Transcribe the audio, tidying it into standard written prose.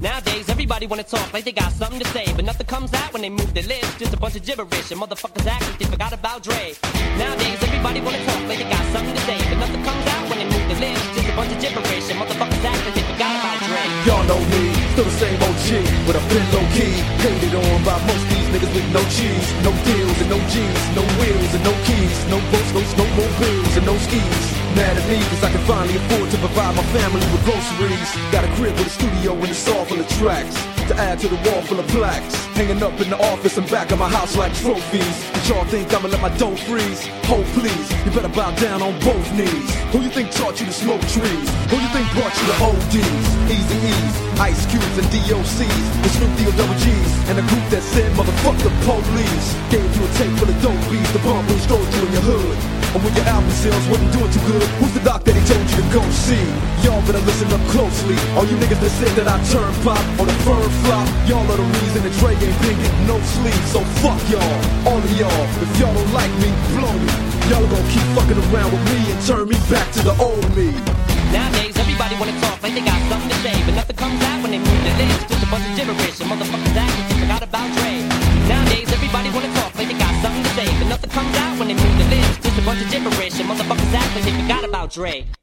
Nowadays, everybody wanna talk like they got something to say, but nothing comes out when they move their lips. Just a bunch of gibberish, and motherfuckers act like they forgot about Dre. Nowadays, everybody wanna talk like they got something to say, but nothing comes out when they move their lips. Just a bunch of gibberish, and motherfuckers act like they forgot about Dre. Y'all know me, still the same OG, but I've been low key. Hated on by most these niggas with no cheese, no deals and no G's, no wheels and no keys, no boats, no snowmobiles and no skis. Mad at me cause I can finally afford to provide my family with groceries. Got a crib with a studio and it's all full of tracks, to add to the wall full of plaques, hanging up in the office and back of my house like trophies. But y'all think I'ma let my dough freeze? Hold please, you better bow down on both knees. Who you think taught you to smoke trees? Who you think brought you to ODs? Easy E's, Ice Cubes and DOCs, the Snoop D-O double G's, and a group that said motherfuck the police. Gave you a tape full of dope beats, the bomb will stroll you in your hood. And when your album sales wasn't doing too good, who's the doc that he told you to go see? Y'all better listen up closely. All you niggas that said that I turn pop or the firm flop, y'all are the reason that Dre ain't been getting no sleep. So fuck y'all, all of y'all. If y'all don't like me, blow me. Y'all are gonna keep fucking around with me and turn me back to the old me. Nowadays, everybody wanna talk like they got something to say, but nothing comes out when they move their lips. Just a bunch of gibberish, and motherfuckers act like they forgot about Dre. Nowadays, everybody wanna talk like they got something to say, but nothing comes out when they move their lips. Just a bunch of gibberish, and motherfuckers act like they forgot about Dre.